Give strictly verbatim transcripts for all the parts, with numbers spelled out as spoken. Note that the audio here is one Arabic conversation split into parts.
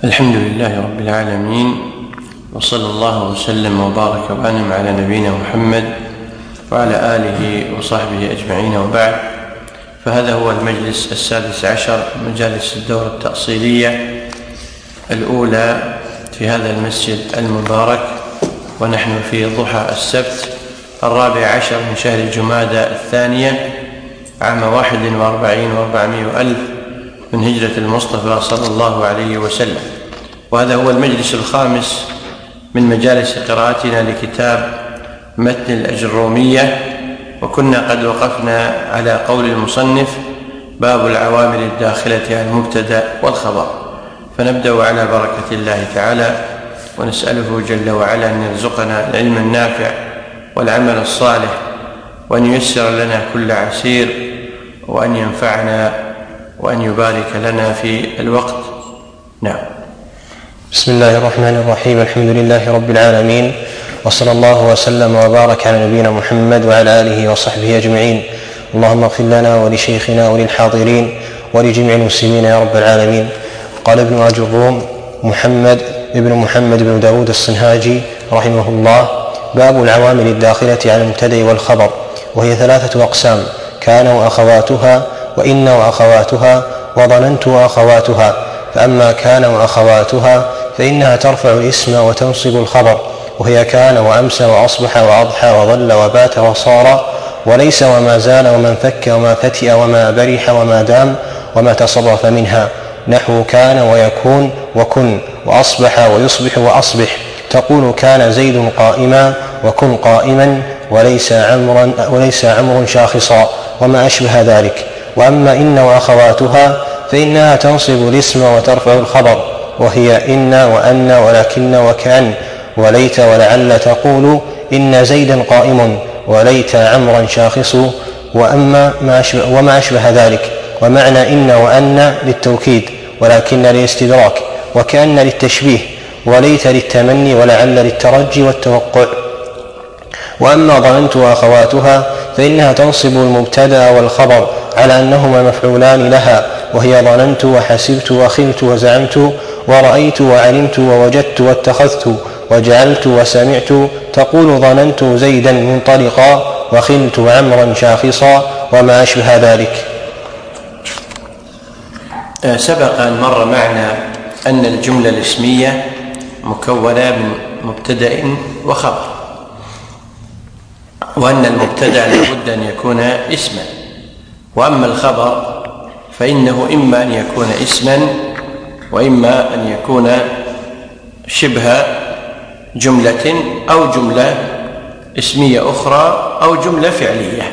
الحمد لله رب العالمين، وصلى الله وسلم وبارك وأنعم على نبينا محمد وعلى آله وصحبه أجمعين، وبعد. فهذا هو المجلس السادس عشر من مجالس الدورة التأصيلية الأولى في هذا المسجد المبارك، ونحن في ضحى السبت الرابع عشر من شهر الجمادى الثانية عام واحد وأربعين وأربعمائة وألف من هجرة المصطفى صلى الله عليه وسلم. وهذا هو المجلس الخامس من مجالس قراءتنا لكتاب متن الأجرومية، وكنا قد وقفنا على قول المصنف: باب العوامل الداخلة على المبتدأ والخبر. فنبدأ على بركة الله تعالى، ونسأله جل وعلا أن يرزقنا العلم النافع والعمل الصالح، وأن ييسر لنا كل عسير، وأن ينفعنا، وأن يبارك لنا في الوقت. نعم. بسم الله الرحمن الرحيم. الحمد لله رب العالمين، وصلى الله وسلم وبارك على نبينا محمد وعلى آله وصحبه أجمعين. اللهم اغفر لنا ولشيخنا وللحاضرين ولجميع المسلمين يا رب العالمين. قال ابن أجروم محمد ابن محمد بن داود الصنهاجي رحمه الله: باب العوامل الداخلة على المبتدأ والخبر، وهي ثلاثة أقسام: كان وأخواتها، وإن وأخواتها، وظننت وأخواتها. فأما كان وأخواتها فإنها ترفع الاسم وتنصب الخبر، وهي كان وأمسى وأصبح وأضحى وظل وبات وصار، وليس وما زال ومن فك وما فتئ وما برح وما دام وما تصرف منها، نحو كان ويكون وكن، وأصبح ويصبح وأصبح. تقول كان زيد قائما وكن قائما، وليس عمرا وليس عمر شاخصا، وما أشبه ذلك. وأما إن وأخواتها فإنها تنصب الاسم وترفع الخبر، وهي إن وأن ولكن وكأن وليت ولعل. تقول إن زيدا قائم، وليت عمرا شاخص، وأما ما أشبه وما أشبه ذلك. ومعنى إن وأن للتوكيد، ولكن للاستدراك، وكأن للتشبيه، وليت للتمني، ولعل للترجي والتوقع. وأما ظننت وأخواتها فإنها تنصب المبتدأ والخبر على أنهما مفعولان لها، وهي ظننت وحسبت وخلت وزعمت ورأيت وعلمت ووجدت واتخذت وجعلت وسمعت. تقول ظننت زيدا منطلقا، وخلت عمرا شاخصا، وما أشبه ذلك. سبق أن مر معنا أن الجملة الاسمية مكونة من مبتدأ وخبر، وأن المبتدأ لابد أن يكون اسما، وأما الخبر فإنه إما أن يكون اسما، وإما أن يكون شبه جملة أو جملة اسمية أخرى أو جملة فعلية.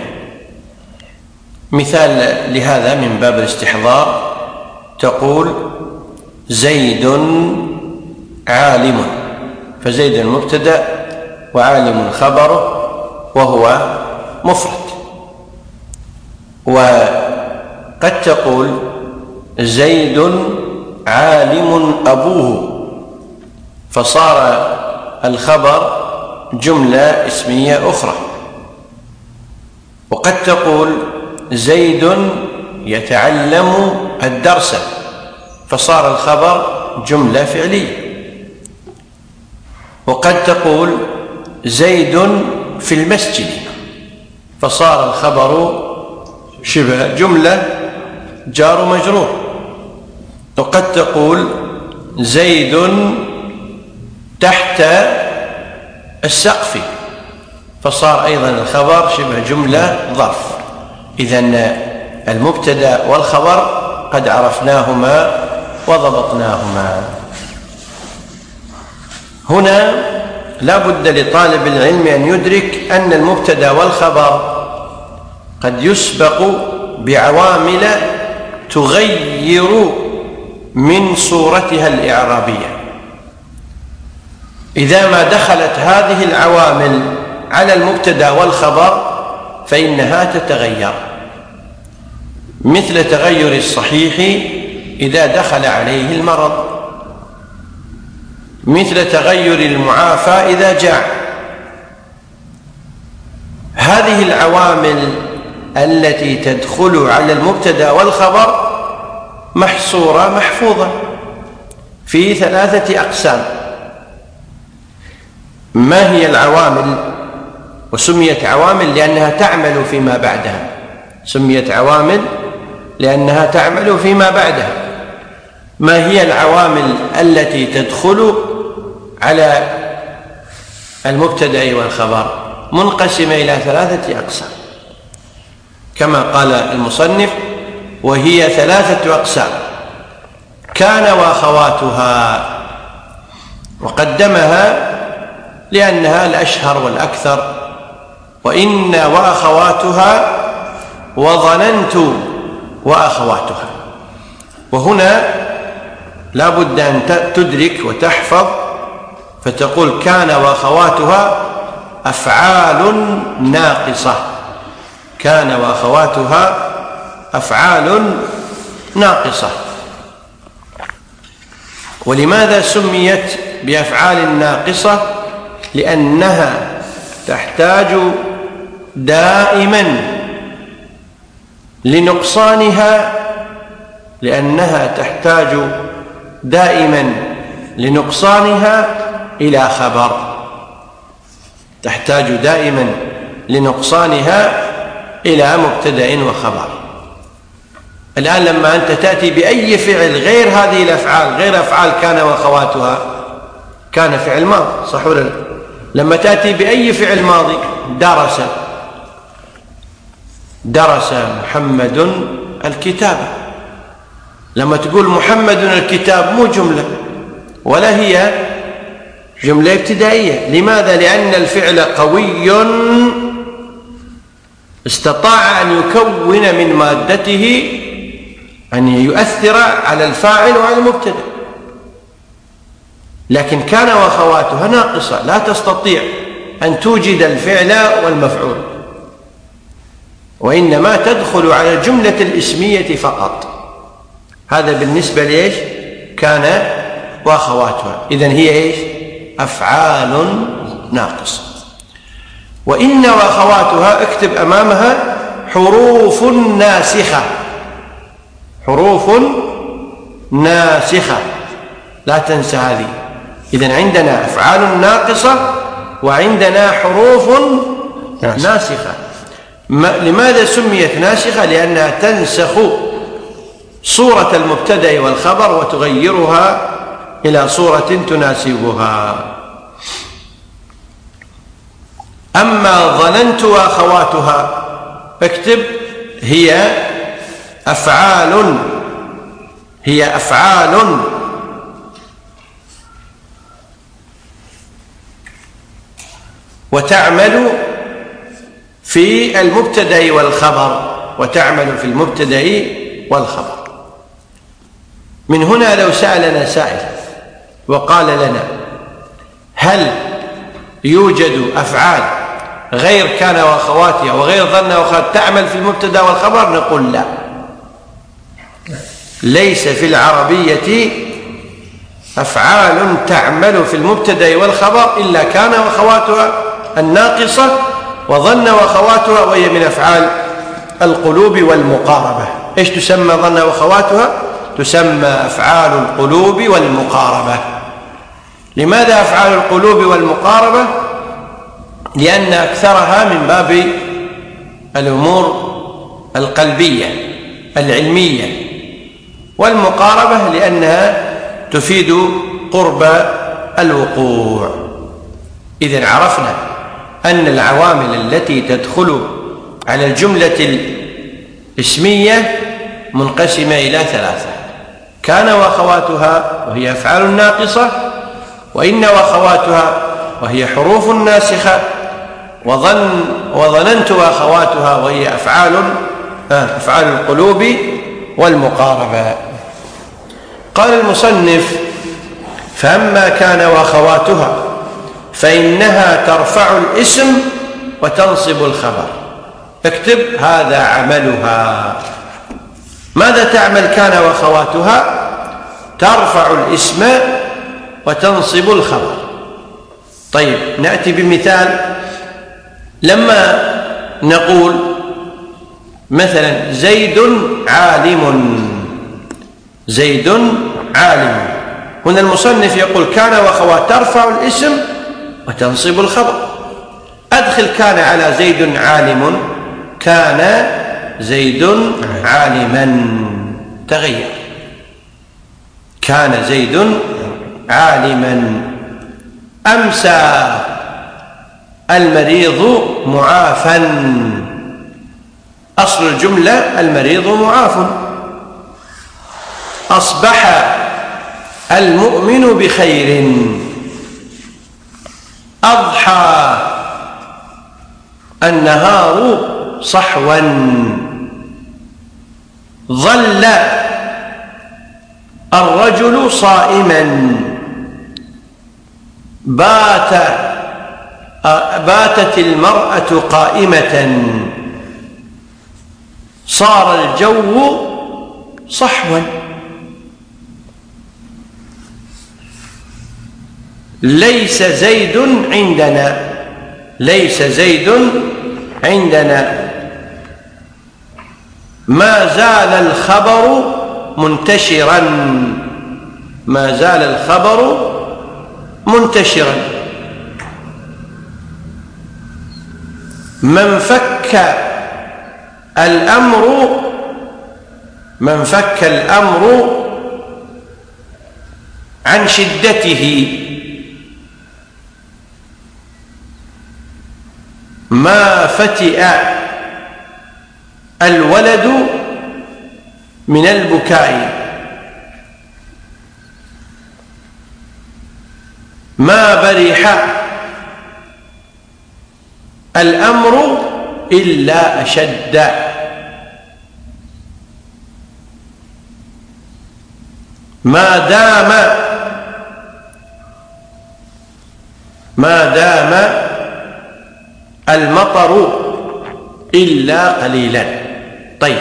مثال لهذا من باب الاستحضار: تقول زيد عالم، فزيد المبتدأ وعالم خبره، وهو مفرد. وقد تقول زيد عالم أبوه، فصار الخبر جملة اسمية أخرى. وقد تقول زيد يتعلم الدرس، فصار الخبر جملة فعلية. وقد تقول زيد في المسجد، فصار الخبر شبه جملة جار مجرور. وقد تقول زيد تحت السقف، فصار أيضا الخبر شبه جملة ظرف. إذن المبتدأ والخبر قد عرفناهما وضبطناهما. هنا لا بد لطالب العلم أن يدرك أن المبتدأ والخبر قد يسبق بعوامل تغير من صورتها الإعرابية. إذا ما دخلت هذه العوامل على المبتدأ والخبر فإنها تتغير، مثل تغير الصحيح إذا دخل عليه المرض، مثل تغير المعافى إذا جاع. هذه العوامل التي تدخل على المبتدأ والخبر محصورة محفوظة، في ثلاثة أقسام. ما هي العوامل؟ وسميت عوامل لأنها تعمل فيما بعدها، سميت عوامل لأنها تعمل فيما بعدها. ما هي العوامل التي تدخل على المبتدأ والخبر؟ منقسمة إلى ثلاثة أقسام كما قال المصنف، وهي ثلاثة أقسام: كان وأخواتها، وقدمها لأنها الأشهر والأكثر، وإن وأخواتها، وظننت وأخواتها. وهنا لا بد أن تدرك وتحفظ فتقول كان وأخواتها أفعال ناقصة، كان وأخواتها أفعال ناقصة. ولماذا سميت بأفعال ناقصة؟ لأنها تحتاج دائما لنقصانها لأنها تحتاج دائما لنقصانها إلى خبر، تحتاج دائما لنقصانها إلى مبتدأ وخبر. الآن لما أنت تأتي بأي فعل غير هذه الأفعال، غير أفعال كان وأخواتها، كان فعل ماضي صح ولا لا؟ لما تأتي بأي فعل ماضي، درس، درس محمد الكتاب، لما تقول محمد الكتاب مو جملة ولا هي جملة ابتدائية. لماذا؟ لأن الفعل قوي استطاع أن يكون من مادته أن يؤثر على الفاعل وعلى المبتدأ. لكن كان وأخواتها ناقصة، لا تستطيع أن توجد الفعل والمفعول، وإنما تدخل على الجملة الاسمية فقط. هذا بالنسبة لإيش؟ كان وأخواتها. إذن هي إيش؟ أفعال ناقصة. وإن وأخواتها اكتب أمامها حروف ناسخة، حروف ناسخة، لا تنسى هذه. إذن عندنا أفعال ناقصة وعندنا حروف ناسخة. لماذا سميت ناسخة؟ لأنها تنسخ صورة المبتدأ والخبر وتغيرها إلى صورة تناسبها. أما ظننت وأخواتها اكتب هي أفعال، هي أفعال وتعمل في المبتدأ والخبر، وتعمل في المبتدأ والخبر. من هنا لو سألنا سائل وقال لنا هل يوجد أفعال غير كان وأخواتها وغير ظن وأخواتها تعمل في المبتدأ والخبر؟ نقول لا، ليس في العربية أفعال تعمل في المبتدأ والخبر إلا كان وأخواتها الناقصة وظن وأخواتها، وهي من أفعال القلوب والمقاربة. إيش تسمى ظن وأخواتها؟ تسمى أفعال القلوب والمقاربة. لماذا أفعال القلوب والمقاربة؟ لأن أكثرها من باب الأمور القلبية العلمية، والمقاربة لأنها تفيد قرب الوقوع. إذن عرفنا أن العوامل التي تدخل على الجملة الاسمية منقسمة إلى ثلاثة: كان وأخواتها وهي أفعال ناقصة، وإن وأخواتها وهي حروف ناسخة، وظن وظننت وأخواتها وهي أفعال أفعال القلوب والمقاربة. قال المصنف: فأما كان وأخواتها فإنها ترفع الاسم وتنصب الخبر. اكتب هذا عملها. ماذا تعمل كان وأخواتها؟ ترفع الاسم وتنصب الخبر. طيب نأتي بمثال. لما نقول مثلا زيد عالم، زيد عالم، هنا المصنف يقول كان وأخوات ترفع الاسم وتنصب الخبر. أدخل كان على زيد عالم، كان زيد عالما، تغير. كان زيد عالما. أمسى المريض معافا. أصل الجملة المريض معاف. أصبح المؤمن بخير. أضحى النهار صحوا. ظل الرجل صائما. بات باتت المرأة قائمة. صار الجو صحوا. ليس زيد عندنا. ليس زيد عندنا. ما زال الخبر منتشرا. ما زال الخبر منتشرا. من فك الأمر من فك الأمر عن شدته. ما فتئ الولد من البكاء. ما برح الأمر إلا أشد. ما دام ما دام المطر إلا قليلا. طيب،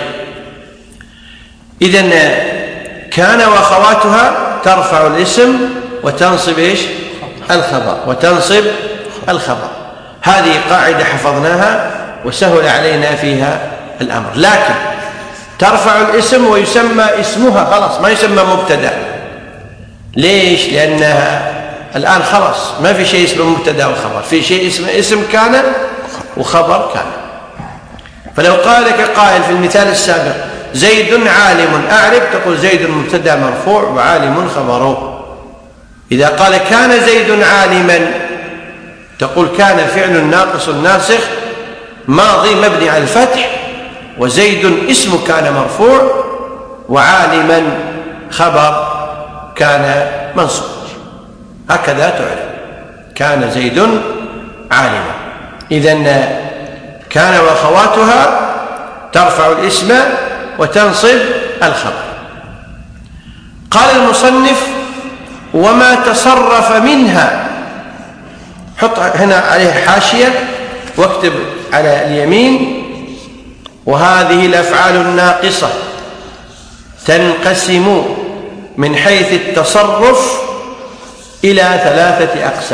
إذن كان وأخواتها ترفع الاسم وتنصب إيش؟ الخبر. وتنصب الخبر. هذه قاعدة حفظناها وسهل علينا فيها الأمر. لكن ترفع الاسم ويسمى اسمها خلاص، ما يسمى مبتدأ. ليش؟ لأنها الآن خلاص ما في شيء اسمه مبتدأ وخبر، في شيء اسمه اسم كان وخبر كان. فلو قال لك قائل في المثال السابق زيد عالم أعرب، تقول زيد مبتدأ مرفوع وعالم خبره. إذا قال كان زيد عالما، تقول كان فعل ناقص ناسخ ماضي مبني على الفتح، وزيد اسم كان مرفوع، وعالما خبر كان منصوب. هكذا تعرف كان زيد عالما. إذن كان وأخواتها ترفع الاسم وتنصب الخبر. قال المصنف وما تصرف منها. حط هنا عليه حاشية واكتب على اليمين: وهذه الأفعال الناقصة تنقسم من حيث التصرف إلى ثلاثة أقسام.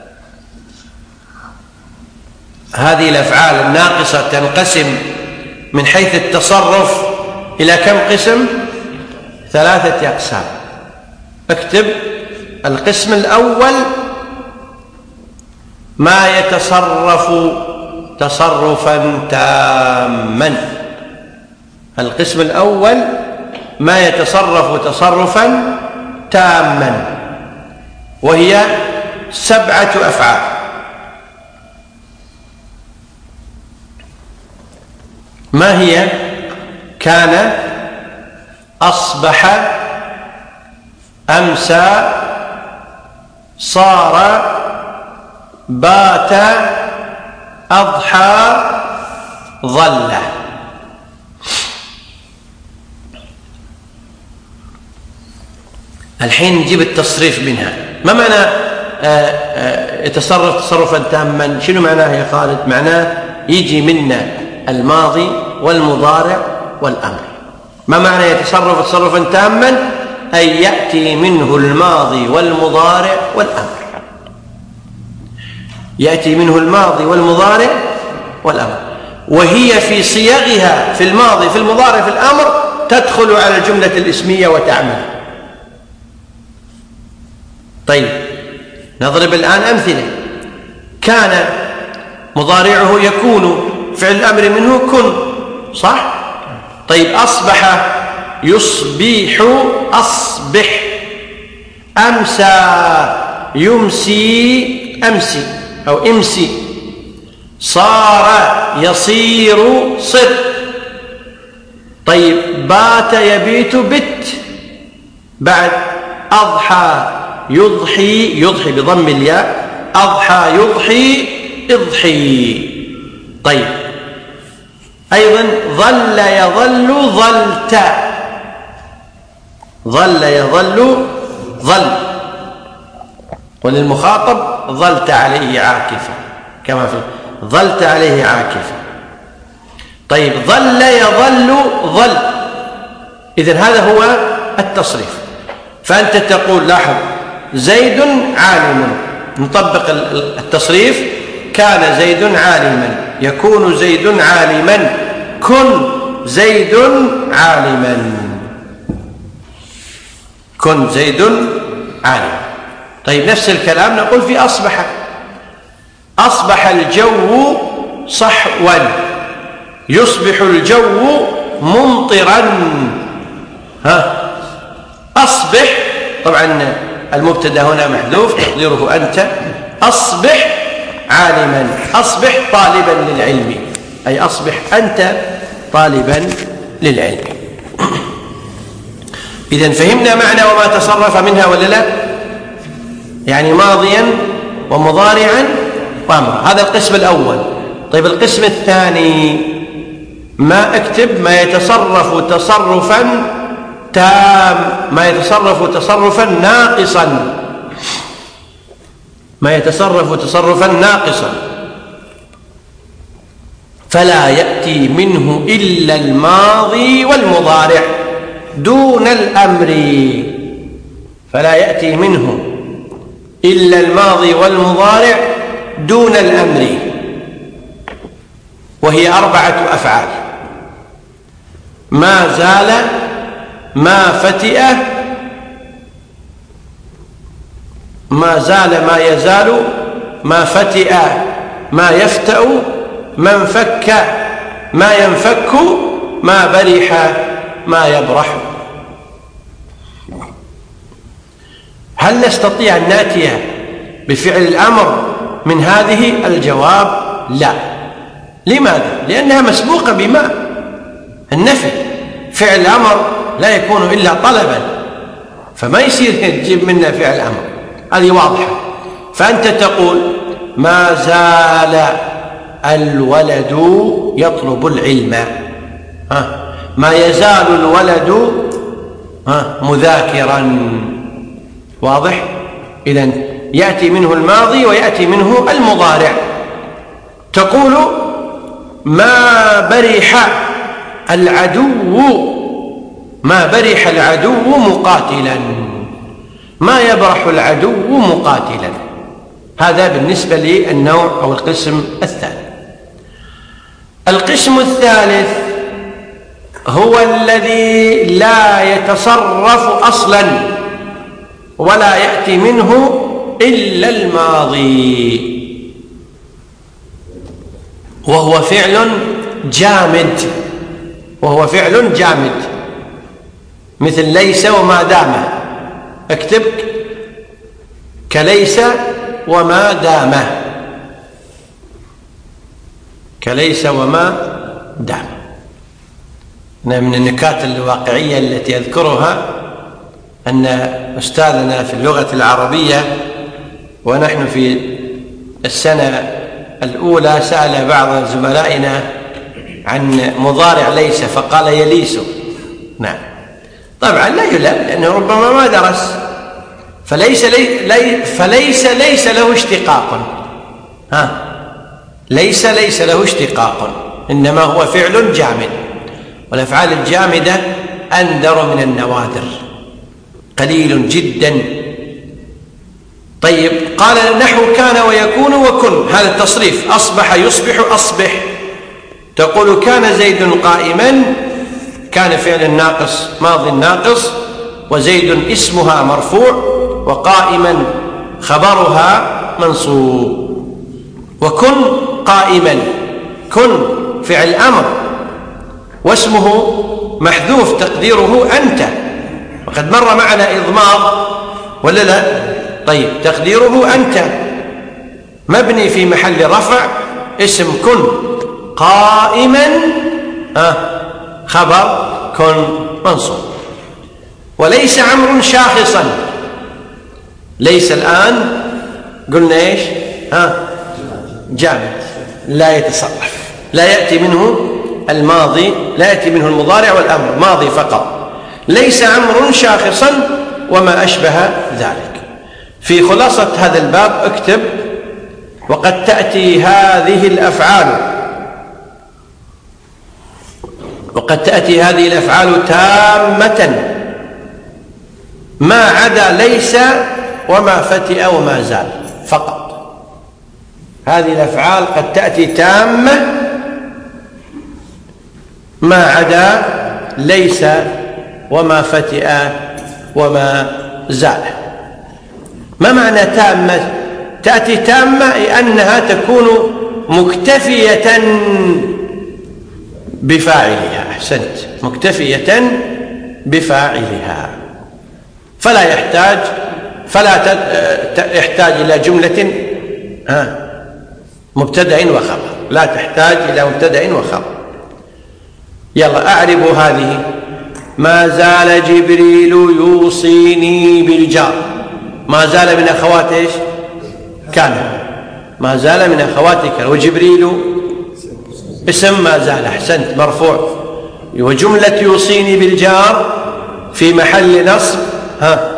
هذه الأفعال الناقصة تنقسم من حيث التصرف إلى كم قسم؟ ثلاثة أقسام. اكتب: القسم الأول ما يتصرف تصرفا تاما. القسم الأول ما يتصرف تصرفا تاما، وهي سبعة أفعال. ما هي؟ كان، أصبح، أمسى، صار، بات، أضحى، ظل. الحين نجيب التصريف منها. ما معنى يتصرف تصرفا تاما؟ شنو معناه يا خالد؟ معناه يجي منا الماضي والمضارع والأمر. ما معنى يتصرف تصرفا تاما؟ أي يأتي منه الماضي والمضارع والأمر. يأتي منه الماضي والمضارع والأمر، وهي في صيغها في الماضي في المضارع في الأمر تدخل على الجملة الاسمية وتعمل. طيب نضرب الآن أمثلة. كان مضارعه يكون، فعل الأمر منه كن، صح؟ طيب أصبح يصبح أصبح، أمسى يمسي أمسي أو امسي، صار يصير صر. طيب بات يبيت بت. بعد أضحى يضحي، يضحي بضم الياء، أضحى يضحي اضحي. طيب أيضا ظل يظل ظلت، ظل يظل ظل، وللمخاطب ظلت عليه عاكفا كما في ظلت عليه عاكفا. طيب ظل يظل ظل، إذن هذا هو التصريف. فأنت تقول لاحظ زيد عالم، نطبق التصريف. كان زيد عالما، يكون زيد عالما، كن زيد عالما، كن زيد عالما. طيب نفس الكلام نقول في أصبح. أصبح الجو صحوا، يصبح الجو ممطرا. ها أصبح، طبعا المبتدا هنا محذوف تقديره أنت. أصبح عالما، أصبح طالبا للعلم، أي أصبح أنت طالبا للعلم. إذن فهمنا معنى وما تصرف منها ولا لا؟ يعني ماضيا ومضارعا وأمرا، هذا القسم الأول. طيب القسم الثاني، ما اكتب ما يتصرف تصرفا تام، ما يتصرف تصرفا ناقصا، ما يتصرف تصرفا ناقصا. فلا يأتي منه إلا الماضي والمضارع دون الأمر، فلا يأتي منه إلا الماضي والمضارع دون الأمر، وهي أربعة أفعال: ما زال، ما فتئ، ما زال ما يزال، ما فتئ ما يفتأ، ما انفك ما ينفك، ما برح ما يبرح. هل نستطيع أن نأتي بفعل الأمر من هذه؟ الجواب لا. لماذا؟ لأنها مسبوقة بما النفي. فعل الأمر لا يكون إلا طلبا، فما يصير تجيب منا فعل أمر، هذه واضحة. فأنت تقول ما زال الولد يطلب العلم، ها ما يزال الولد ها مذاكرا، واضح؟ إذن يأتي منه الماضي ويأتي منه المضارع. تقول ما برح العدو، ما برح العدو مقاتلا، ما يبرح العدو مقاتلا. هذا بالنسبة للنوع أو القسم الثاني. القسم الثالث هو الذي لا يتصرف أصلا ولا يأتي منه إلا الماضي، وهو فعل جامد، وهو فعل جامد مثل ليس وما دام. اكتب كليس وما دام، كليس وما دام. من النكات الواقعية التي أذكرها أن أستاذنا في اللغة العربية ونحن في السنة الأولى سأل بعض زملائنا عن مضارع ليس فقال يليس. نعم طبعا لا يلام لأنه ربما ما درس. فليس لي لي فليس ليس له اشتقاق، ها ليس ليس له اشتقاق، إنما هو فعل جامد، والأفعال الجامدة أندر من النوادر، قليل جدا. طيب قال النحو كان ويكون وكن، هذا التصريف. أصبح يصبح أصبح. تقول كان زيد قائما، كان فعل ناقص ماض ناقص، وزيد اسمها مرفوع، وقائما خبرها منصوب. وكن قائما، كن فعل أمر واسمه محذوف تقديره أنت، وقد مر معنا إضمار ولا لا؟ طيب تقديره أنت مبني في محل رفع اسم كن قائما آه خبر كن منصوب. وليس عمرو شاخصا، ليس الآن قلنا إيش؟ آه جامد لا يتصرف، لا يأتي منه الماضي، لا يأتي منه المضارع والأمر، ماضي فقط. ليس عمرو شاخصا وما أشبه ذلك. في خلاصة هذا الباب اكتب: وقد تأتي هذه الأفعال وقد تأتي هذه الأفعال تامة ما عدا ليس وما فتئ وما زال فقط. هذه الأفعال قد تأتي تامة ما عدا ليس وما فتئ وما زال. ما معنى تامة؟ تأتي تامة لأنها تكون مكتفية بفاعلها. أحسنت، مكتفية بفاعلها، فلا يحتاج فلا يحتاج إلى جملة مبتدأ وخبر، لا تحتاج إلى مبتدأ وخبر. يلا أعربوا هذه: ما زال جبريل يوصيني بالجار. ما زال من أخوات إيش؟ كان. ما زال من أخوات كان. وجبريل اسم ما زال، أحسنت، مرفوع. وجملة يوصيني بالجار في محل نصب ها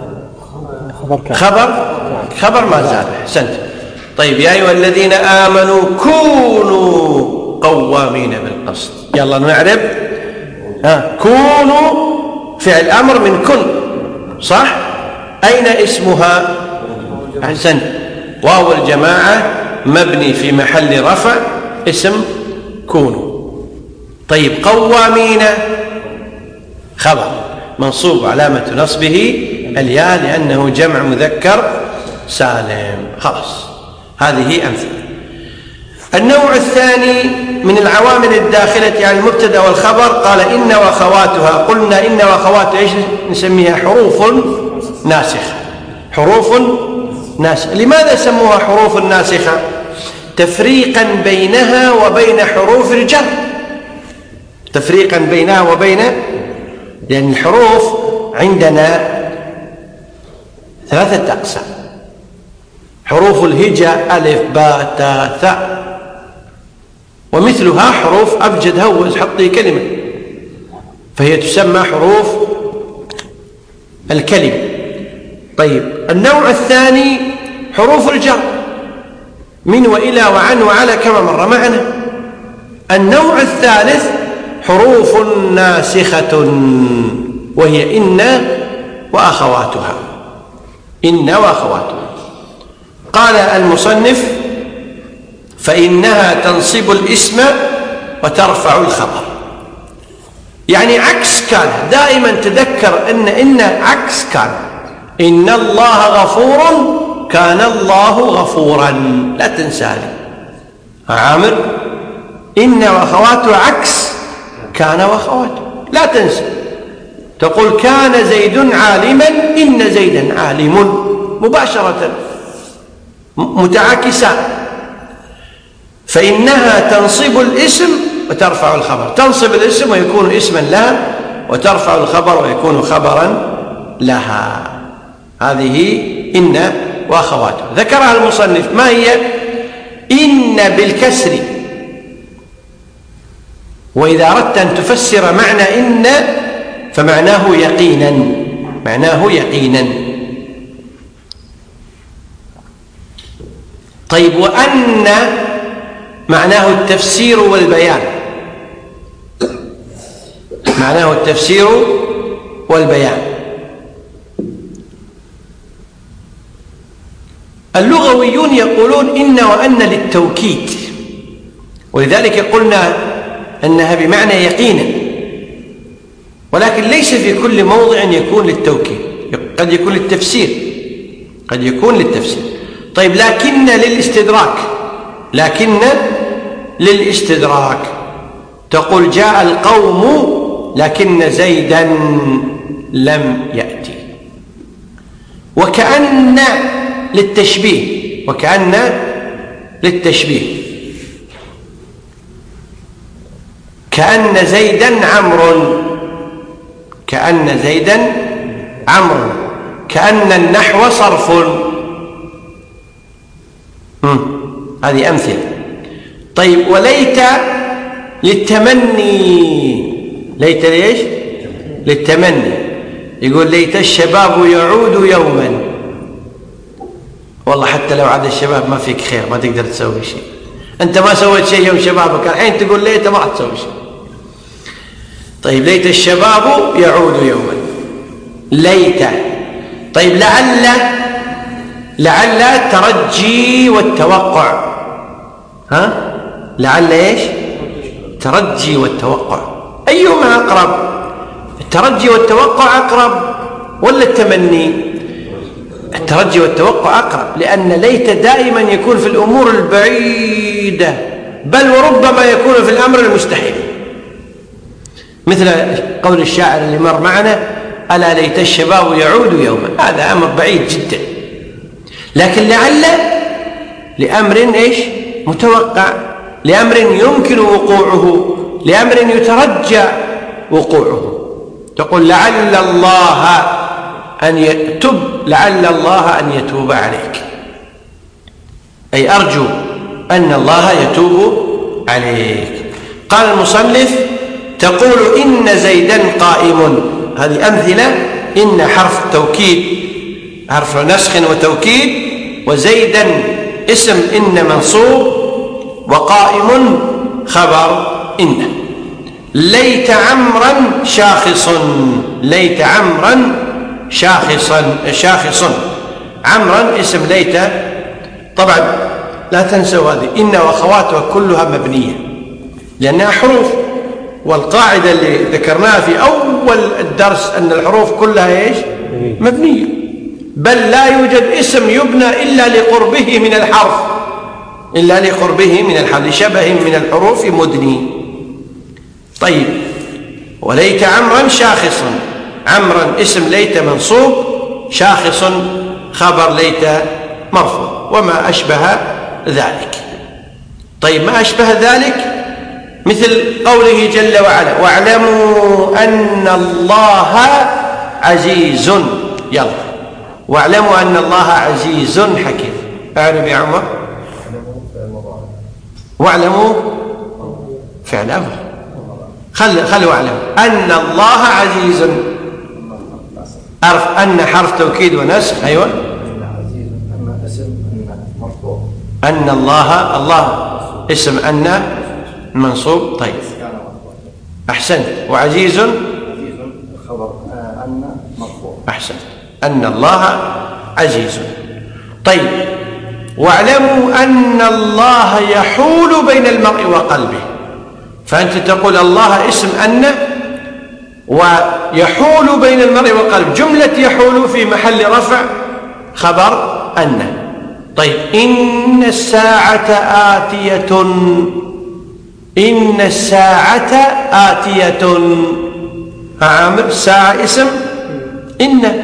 خبر خبر ما زال، أحسنت. طيب يا أيها الذين آمنوا كونوا قوامين بالقسط. يلا نعرب. ها كونوا فعل أمر من كن، صح؟ أين اسمها؟ أحسنت، واو الجماعة مبني في محل رفع اسم كونوا. طيب قوامين خبر منصوب علامة نصبه الياء لأنه جمع مذكر سالم. خلاص، هذه أمثلة. النوع الثاني من العوامل الداخلة على المبتدأ والخبر قال إن وأخواتها. قلنا إن وأخواتها إيش نسميها؟ حروف ناسخة. حروف ناسخة. لماذا سموها حروف ناسخة؟ تفريقا بينها وبين حروف الجر، تفريقا بينها وبين، لأن الحروف عندنا ثلاثة أقسام: حروف الهجاء ألف باء تاء ثاء، ومثلها حروف أبجد هوز حطي كلمة، فهي تسمى حروف الكلمة. طيب النوع الثاني حروف الجر من وإلى وعن وعلى كما مر معنا. النوع الثالث حروف ناسخة وهي إن وأخواتها. إن وأخواتها. قال المصنف: فإنها تنصب الاسم وترفع الخبر. يعني عكس كان. دائما تذكر أن إن عكس كان. إن الله غفور كان الله غفورا، لا تنسى هذه. عامر إن وأخواته عكس كان وأخواته، لا تنسى. تقول كان زيد عالما إن زيدا عالم، مباشرة متعاكسان. فإنها تنصب الاسم وترفع الخبر. تنصب الاسم ويكون اسما لها، وترفع الخبر ويكون خبرا لها. هذه إن وأخواتها. ذكرها المصنف. ما هي؟ إن بالكسر. وإذا أردت أن تفسر معنى إن فمعناه يقينا، معناه يقينا. طيب وأن معناه التفسير والبيان، معناه التفسير والبيان. اللغويون يقولون إن وأن للتوكيد، ولذلك قلنا أنها بمعنى يقينا، ولكن ليس في كل موضع يكون للتوكيد، قد يكون للتفسير. قد يكون للتفسير. طيب لكن للاستدراك، لكن للاستدراك تقول جاء القوم لكن زيدا لم يأتي. وكأن للتشبيه، وكأن للتشبيه، كأن زيدا عمرو، كأن زيدا عمرو، كأن النحو صرف. هذه أمثلة. طيب وليت للتمني، ليت ليش؟ للتمني. يقول ليت الشباب يعود يوما. والله حتى لو عاد الشباب ما فيك خير، ما تقدر تسوي شيء، أنت ما سويت شيء يوم شبابك، الحين تقول ليت ما تسوي شيء. طيب ليت الشباب يعود يوما، ليت. طيب لعل، لعل ترجي والتوقع. ها؟ لعل ايش؟ ترجي والتوقع، أيهما أقرب؟ الترجي والتوقع أقرب ولا التمني؟ الترجي والتوقع أقرب، لأن ليت دائما يكون في الأمور البعيدة، بل وربما يكون في الأمر المستحيل، مثل قول الشاعر اللي مر معنا ألا ليت الشباب يعود يوما، هذا أمر بعيد جدا. لكن لعل لأمر إيش؟ متوقع، لأمر يمكن وقوعه، لأمر يترجى وقوعه. تقول لعل الله أن يتوب، لعل الله أن يتوب عليك، أي أرجو أن الله يتوب عليك. قال المصنف تقول إن زيدا قائم. هذه أمثلة. إن حرف توكيد، حرف نسخ وتوكيد، وزيدا اسم إن منصوب، وقائم خبر إن. ليت عمرا شاخص، ليت عمرا شاخصا، شاخص. عمرا اسم ليت. طبعا لا تنسوا هذه إن وأخواتها كلها مبنية لأنها حروف، والقاعدة اللي ذكرناها في أول الدرس أن الحروف كلها إيش؟ مبنية، بل لا يوجد اسم يبنى إلا لقربه من الحرف، إلا لقربه من الحرف، لشبه من الحروف مدني. طيب وليت عمرا شاخصا، عمرا اسم ليت منصوب، شاخص خبر ليت مرفوع، وما أشبه ذلك. طيب ما أشبه ذلك مثل قوله جل وعلا واعلموا أن الله عزيز. يلا واعلموا أن الله عزيز حكيم. أعرف يا عمر. واعلموا فعل أمر، خل خلوا اعلموا أن الله عزيز. أعرف أن حرف توكيد ونسخ. أيوة. أن الله، الله اسم أن منصوب. طيب أحسنت. وعزيز خبر أن مرفوع. أحسنت. أن الله عزيز. طيب واعلموا أن الله يحول بين المرء وقلبه، فأنت تقول الله اسم أن ويحول بين المرء وقلبه، جملة يحول في محل رفع خبر أن. طيب إن الساعة آتية، إن الساعة آتية. عامر الساعة اسم إن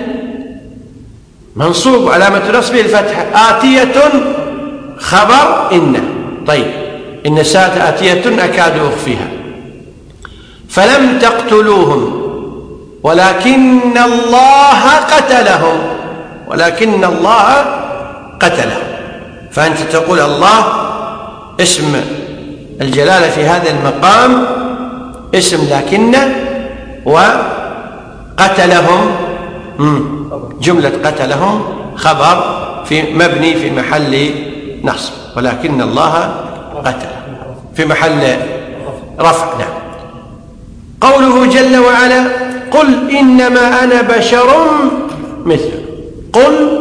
منصوب علامة نصبه الفتحة، آتية خبر إن. طيب إن الساعة آتية أكاد أخفيها. فلم تقتلوهم ولكن الله قتلهم، ولكن الله قتلهم. فأنت تقول الله اسم الجلالة في هذا المقام اسم لكن، وقتلهم جملة قتلهم خبر في مبني في محل نصب، ولكن الله قتل في محل رفع. نعم. قوله جل وعلا قل إنما أنا بشر مثلكم، قل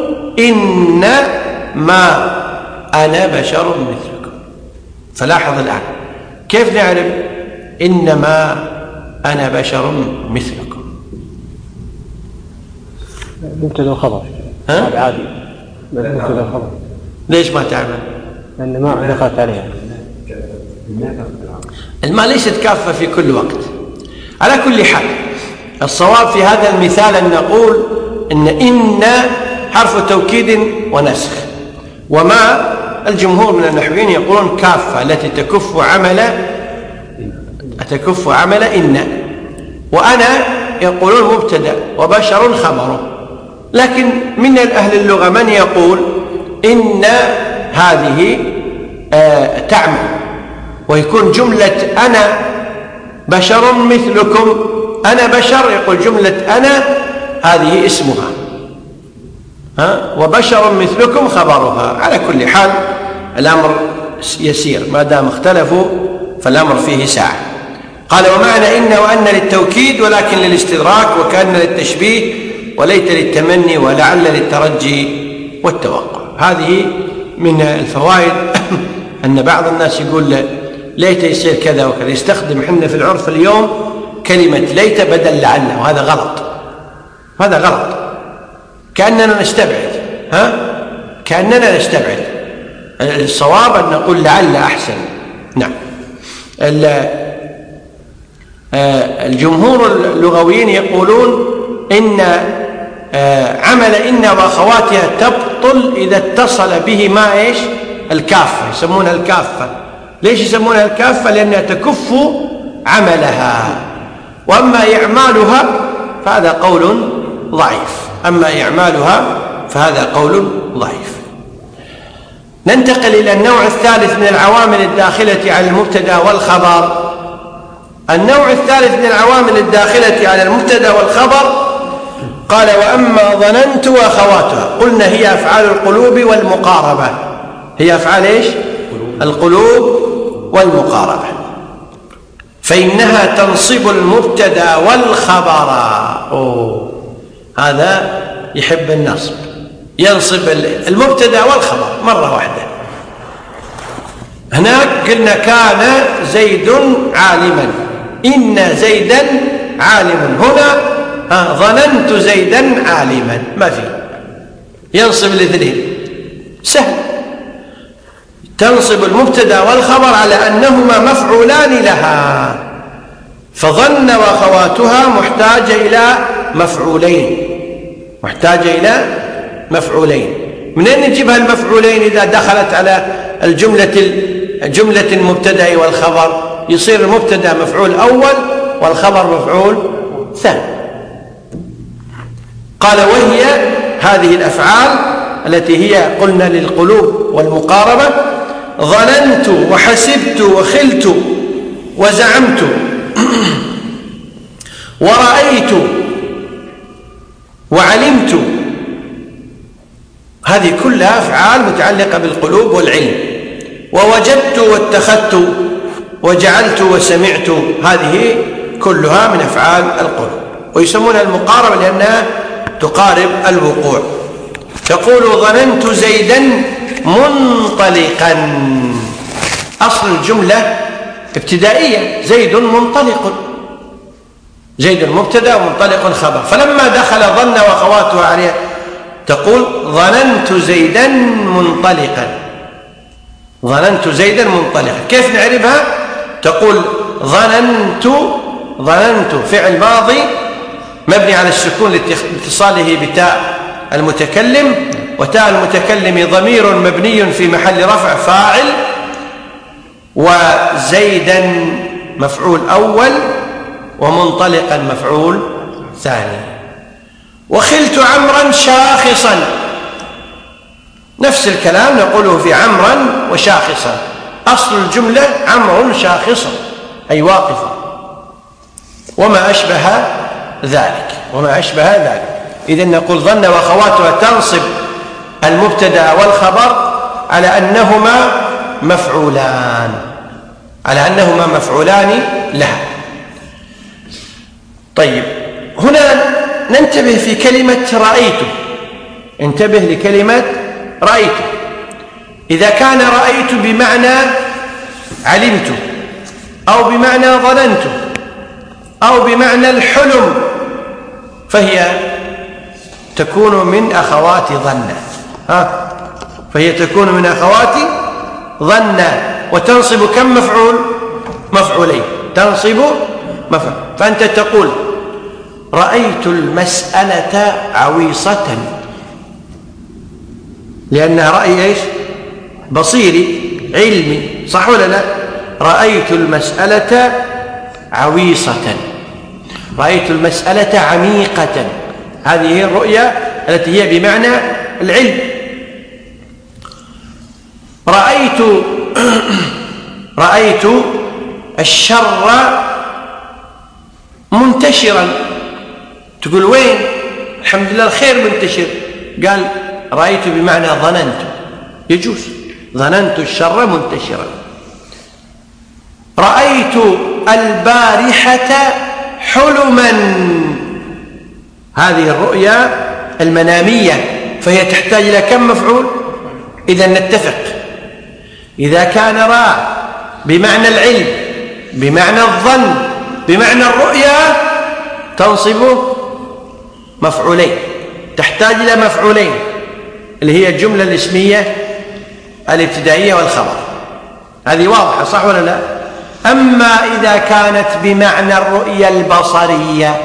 إنما أنا بشر مثلكم. فلاحظ الآن كيف نعرف إنما أنا بشر مثلكم؟ مبتدأ وخبر. ها؟ عادي. ليش ما تعمل؟ لأن ما دخلت عليها. الماء ليست كافة في كل وقت. على كل حال الصواب في هذا المثال أن نقول إن إن حرف توكيد ونسخ، وما الجمهور من النحويين يقولون كافة التي تكف عمل تكف عمل إن، وأنا يقولون مبتدأ وبشر خبره. لكن من أهل اللغة من يقول إن هذه آه تعمل، ويكون جملة أنا بشر مثلكم، أنا بشر، يقول جملة أنا هذه اسمها، ها، وبشر مثلكم خبرها. على كل حال الأمر يسير، ما دام اختلفوا فالأمر فيه ساعة. قال ومعنى إن وأن للتوكيد ولكن للاستدراك، وكأن للتشبيه وليت للتمني ولعل للترجي والتوقع. هذه من الفوائد أن بعض الناس يقول ليت يصير كذا وكذا، يستخدم حنا في العرف اليوم كلمة ليت بدل لعل، وهذا غلط، هذا غلط، كأننا نستبعد، ها؟ كأننا نستبعد. الصواب أن نقول لعل أحسن. نعم. الجمهور اللغويين يقولون إن عمل إن وأخواتها تبطل إذا اتصل به ما إيش؟ الكافة، يسمونها الكافة. ليش يسمونها الكافة؟ لأنها تكف عملها. وأما إعمالها فهذا قول ضعيف، أما إعمالها فهذا قول ضعيف. ننتقل إلى النوع الثالث من العوامل الداخلة على المبتدأ والخبر. النوع الثالث من العوامل الداخلة على المبتدأ والخبر قال وأما ظننت وأخواتها، قلنا هي أفعال القلوب والمقاربة. هي أفعال إيش؟ القلوب والمقاربة، فإنها تنصب المبتدأ والخبر. أوه. هذا يحب النصب، ينصب المبتدأ والخبر مرة واحدة. هناك قلنا كان زيد عالما، إن زيدا عالم. هنا آه ظننت زيدا عالما، ما في، ينصب الاثنين، سهل. تنصب المبتدأ والخبر على أنهما مفعولان لها، فظن وأخواتها محتاجة إلى مفعولين، محتاجة إلى مفعولين. منين نجيبها المفعولين إذا دخلت على الجملة جملة المبتدأ والخبر؟ يصير المبتدأ مفعول أول والخبر مفعول ثاني. قال وهي هذه الأفعال التي هي قلنا للقلوب والمقاربة: ظننت وحسبت وخلت وزعمت ورأيت وعلمت. هذه كلها أفعال متعلقة بالقلوب والعلم. ووجدت واتخذت وجعلت وسمعت، هذه كلها من أفعال القلوب، ويسمونها المقاربة لأنها تقارب الوقوع. تقول ظننت زيدا منطلقا، أصل الجملة ابتدائية، زيد منطلق، زيد مبتدأ ومنطلق خبر. فلما دخل ظن وأخواتها عليها تقول ظننت زيدا منطلقا، ظننت زيدا منطلقا. كيف نعرفها؟ تقول ظننت، ظننت فعل ماضي مبني على السكون لاتصاله بتاء المتكلم، وتاء المتكلم ضمير مبني في محل رفع فاعل، وزيدا مفعول أول، ومنطلقا مفعول ثاني. وخلت عمرا شاخصا، نفس الكلام نقوله في عمرا وشاخصا. أصل الجملة عمر شاخصا أي واقفا، وما أشبه ذلك، وما أشبه ذلك. إذن نقول ظن وأخواتها تنصب المبتدأ والخبر على أنهما مفعولان، على أنهما مفعولان لها. طيب، هنا ننتبه في كلمة رأيت، انتبه لكلمة رأيت. إذا كان رأيت بمعنى علمت، أو بمعنى ظننت، أو بمعنى الحلم، فهي تكون من أخوات ظن. ها فهي تكون من أخوات ظن، وتنصب كم مفعول؟ مفعولين، تنصب مفعول. فأنت تقول رأيت المسألة عويصة، لأنها رأي إيش؟ بصيري علمي، صح ولا لا؟ رأيت المسألة عويصة، رأيت المسألة عميقة، هذه هي الرؤية التي هي بمعنى العلم. رأيت رأيت الشر منتشرا، تقول وين؟ الحمد لله الخير منتشر. قال رأيت بمعنى ظننت، يجوز، ظننت الشر منتشرا. رأيت البارحة حلما، هذه الرؤيا المنامية، فهي تحتاج إلى كم مفعول؟ إذا نتفق، إذا كان رأى بمعنى العلم، بمعنى الظن، بمعنى الرؤيا، تنصب مفعولين، تحتاج إلى مفعولين، اللي هي الجملة الاسمية الابتدائية والخبر. هذه واضحة صح ولا لا؟ أما إذا كانت بمعنى الرؤيا البصرية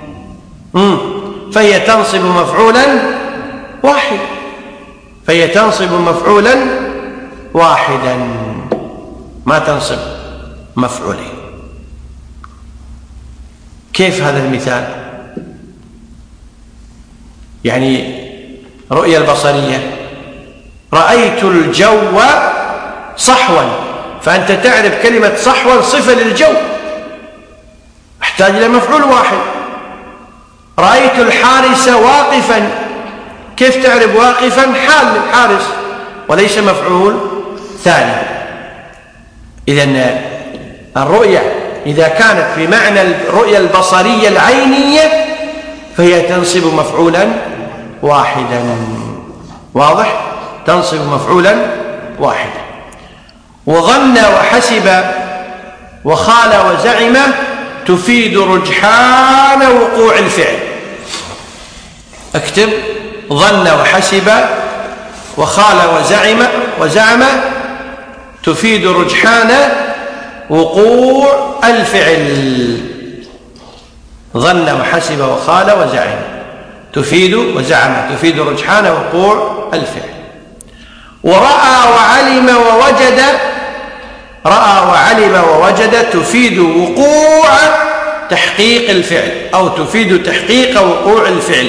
فهي تنصب مفعولا واحد، فهي تنصب مفعولا واحدا، ما تنصب مفعولين. كيف هذا المثال؟ يعني رؤيا البصرية، رأيت الجو صحوا، فأنت تعرف كلمة صحوا صفة للجو، احتاج إلى مفعول واحد. رأيت الحارس واقفا، كيف تعرف واقفا؟ حال للحارس وليس مفعول ثاني. إذن الرؤيا إذا كانت بمعنى الرؤيا البصرية العينية فهي تنصب مفعولا واحدا، واضح؟ تنصب مفعولا واحدا. وظن وحسب وخال وزعم تفيد رجحان وقوع الفعل. اكتب ظن وحسب وخال وزعم وزعم تفيد رجحان وقوع الفعل. ظن وحسب وخال وزعم تفيد وزعم تفيد رجحان وقوع الفعل. ورأى وعلم ووجد، رأى وعلم ووجد تفيد وقوع تحقيق الفعل، أو تفيد تحقيق وقوع الفعل.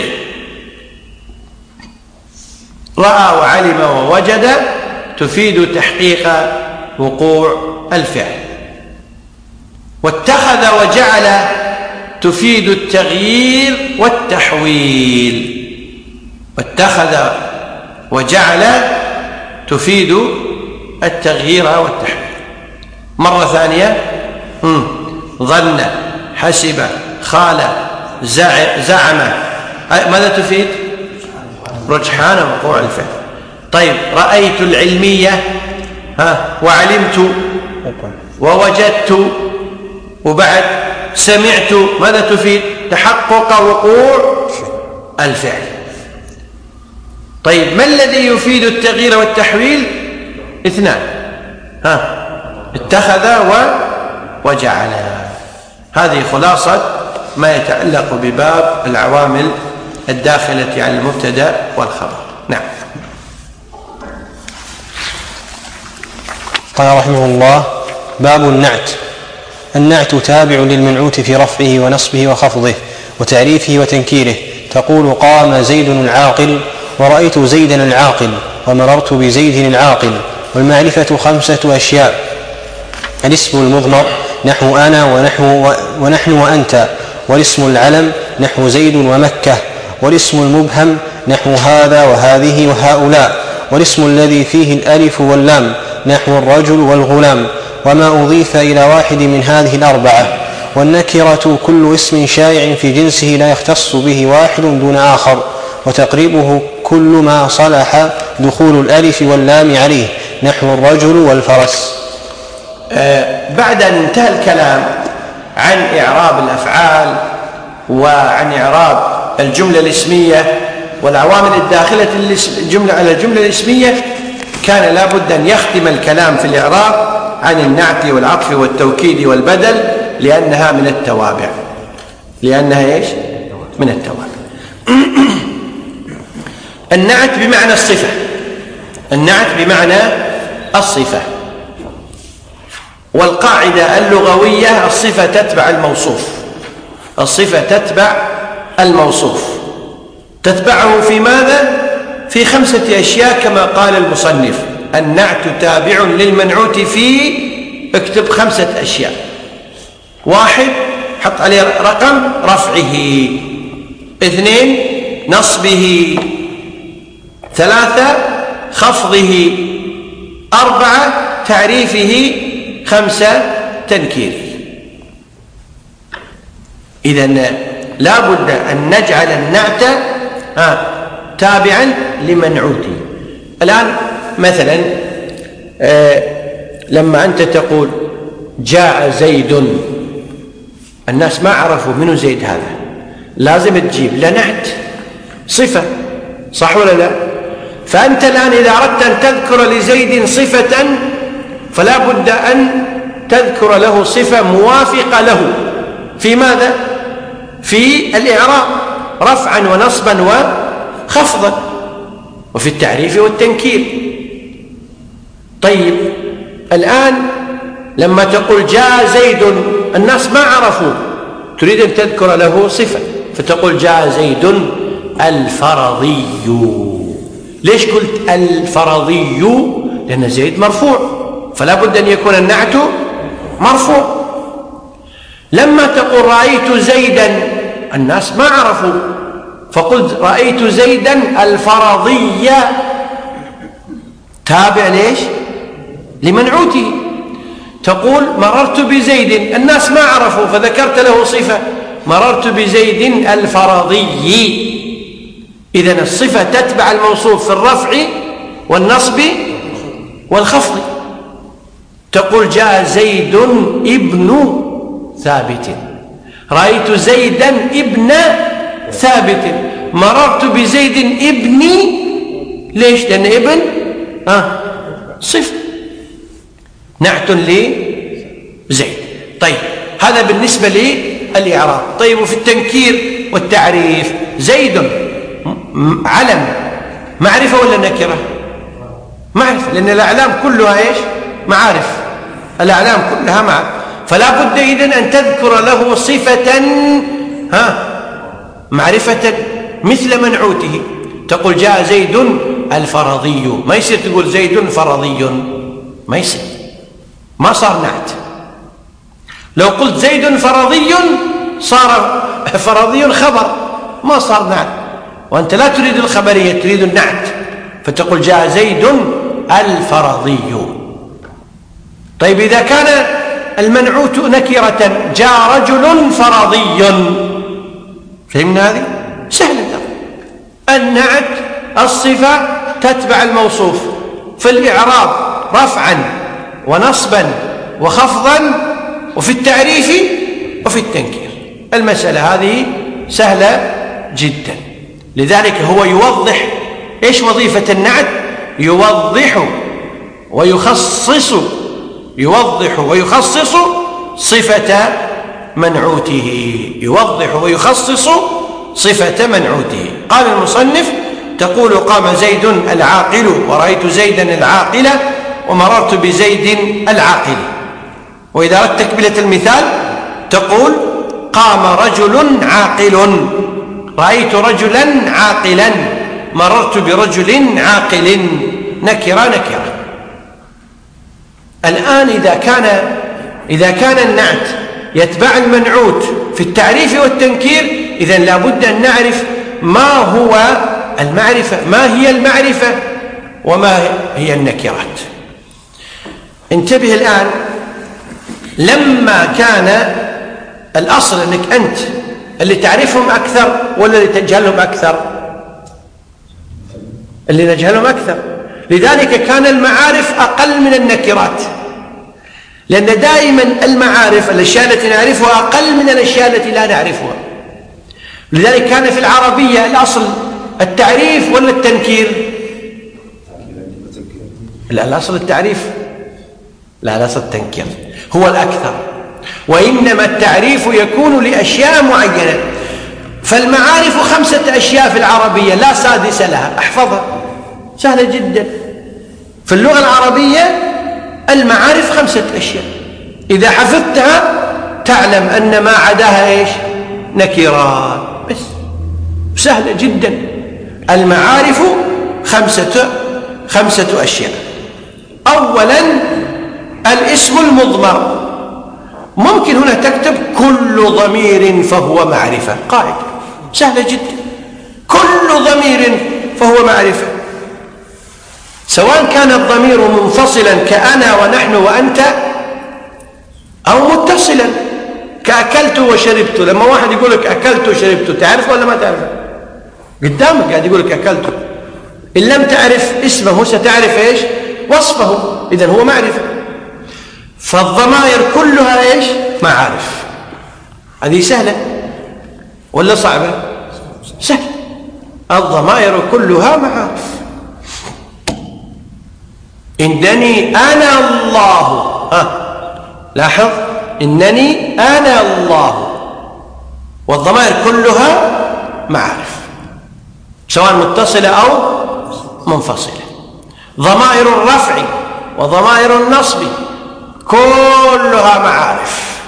رأى وعلم ووجد تفيد تحقيق وقوع الفعل. واتخذ وجعل تفيد التغيير والتحويل. واتخذ وجعل تفيد التغيير والتحويل. مرة ثانية، ظن حسب خال زعم، ماذا تفيد؟ رجحان وقوع الفعل. طيب رأيت العلمية، ها وعلمت ووجدت وبعد سمعت، ماذا تفيد؟ تحقق وقوع الفعل. طيب ما الذي يفيد التغيير والتحويل؟ اثنان، ها اتخذ وجعل. هذه خلاصة ما يتعلق بباب العوامل الداخلة على المبتدأ والخبر. نعم. قال رحمه الله: باب النعت. النعت تابع للمنعوت في رفعه ونصبه وخفضه وتعريفه وتنكيره. تقول: قام زيد العاقل، ورأيت زيدا العاقل، ومررت بزيد العاقل. والمعرفة خمسة أشياء: الاسم المضمر نحو أنا ونحو ونحن وأنت، والاسم العلم نحو زيد ومكة، والاسم المبهم نحو هذا وهذه وهؤلاء، والاسم الذي فيه الألف واللام نحو الرجل والغلام، وما أضيف إلى واحد من هذه الأربعة. والنكرة كل اسم شائع في جنسه لا يختص به واحد دون آخر، وتقريبه كل ما صلح دخول الألف واللام عليه نحو الرجل والفرس. آه بعد أن انتهى الكلام عن إعراب الأفعال وعن إعراب الجملة الاسمية والعوامل الداخلة الجملة على الجملة الاسمية كان لا بد أن يختم الكلام في الإعراب عن النعت والعطف والتوكيد والبدل لأنها من التوابع لأنها إيش؟ من التوابع. النعت بمعنى الصفة النعت بمعنى الصفة والقاعدة اللغوية الصفة تتبع الموصوف الصفة تتبع الموصوف تتبعه في ماذا؟ في خمسة أشياء كما قال المصنف. النعت تابع للمنعوت في اكتب خمسة أشياء. واحد حط عليه رقم رفعه، اثنين نصبه، ثلاثة خفضه، أربعة تعريفه، خمسة تنكيره. إذن لا بد أن نجعل النعت آه تابعا لمنعوته. الآن مثلا آه لما أنت تقول جاء زيد، الناس ما عرفوا منه زيد هذا، لازم تجيب لنعت صفة، صح ولا لا؟ فأنت الآن إذا أردت أن تذكر لزيد صفة فلا بد أن تذكر له صفة موافقة له في ماذا؟ في الإعراب رفعا ونصبا وخفضا وفي التعريف والتنكير. طيب الآن لما تقول جاء زيد الناس ما عرفوا، تريد أن تذكر له صفة فتقول جاء زيد الفرضي. ليش قلت الفرضي؟ لأن زيد مرفوع فلا بد أن يكون النعت مرفوع. لما تقول رأيت زيدا الناس ما عرفوا فقلت رأيت زيدا الفرضي، تابع ليش؟ لمنعوته. تقول مررت بزيد الناس ما عرفوا فذكرت له صفة مررت بزيد الفرضي. إذن الصفة تتبع الموصوف في الرفع والنصب والخفض. تقول جاء زيد ابن ثابت، رأيت زيدا ابن ثابت، مررت بزيد ابني. ليش؟ لأن ابن آه صفة نعت لزيد. طيب هذا بالنسبة للإعراب. طيب وفي التنكير والتعريف زيد علم معرفة ولا نكرة؟ معرفة، لأن الأعلام كلها إيش؟ معارف، الأعلام كلها معارف. فلا بد إذن أن تذكر له صفة ها معرفة مثل منعوته. تقول جاء زيد الفرضي، ما يصير تقول زيد فرضي، ما يصير، ما صار نعت. لو قلت زيد فرضي صار فرضي خبر، ما صار نعت، وأنت لا تريد الخبرية تريد النعت، فتقول جاء زيد الفرضي. طيب إذا كان المنعوت نكرة جاء رجل فرضي، فهمنا هذه؟ سهلة. النعت الصفة تتبع الموصوف في الإعراب رفعا ونصبا وخفضا وفي التعريف وفي التنكير. المسألة هذه سهلة جدا. لذلك هو يوضح إيش وظيفة النعت، يوضح ويخصص يوضح ويخصص صفة منعوته، يوضح ويخصص صفة منعوته. قال المصنف تقول قام زيد العاقل ورأيت زيدا العاقل ومررت بزيد العاقل. وإذا أردت تكملة المثال تقول قام رجل عاقل، رأيت رجلا عاقلا، مررت برجل عاقل، نكرة نكرة. الآن إذا كان إذا كان النعت يتبع المنعوت في التعريف والتنكير، إذن لا بد أن نعرف ما هو المعرفة، ما هي المعرفة وما هي النكرات. انتبه الآن، لما كان الأصل أنك أنت اللي تعرفهم أكثر ولا اللي تجهلهم أكثر؟ اللي نجهلهم أكثر. لذلك كان المعارف أقل من النكرات، لأن دائما المعارف الأشياء التي نعرفها أقل من الأشياء التي لا نعرفها. لذلك كان في العربية الأصل التعريف ولا التنكير؟ لا، الأصل التعريف. لا، الأصل التنكير هو الأكثر، وإنما التعريف يكون لأشياء معينة. فالمعارف خمسة أشياء في العربية لا سادس لها، احفظها، سهلة جدا. في اللغة العربية المعارف خمسة أشياء، إذا حفظتها تعلم أن ما عداها إيش؟ نكرات بس، سهلة جدا. المعارف خمسة خمسة أشياء. أولا الاسم المضمر، ممكن هنا تكتب كل ضمير فهو معرفة، قاعدة سهلة جدا، كل ضمير فهو معرفة، سواء كان الضمير منفصلا كأنا ونحن وأنت، أو متصلا كأكلت وشربت. لما واحد يقول لك أكلت وشربت، تعرف ولا ما تعرف؟ قدامك قاعد يقول لك أكلت، إن لم تعرف اسمه ستعرف إيش؟ وصفه، إذن هو معرفة. فالضمائر كلها إيش؟ معارف. هذه سهلة ولا صعبة؟ سهلة. الضمائر كلها معارف. إنني أنا الله، ها لاحظ، إنني أنا الله، والضمائر كلها معارف سواء متصلة أو منفصلة. ضمائر الرفع وضمائر النصب كلها معارف،